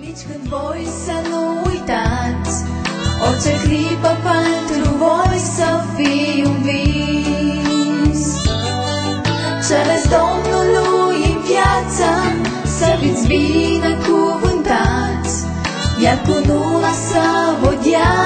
Nici când voi să nu uitați, orice clipă pentru voi să fie un vis. Cereți Domnului în viață să fiți binecuvântați, iar cu nu să vă dea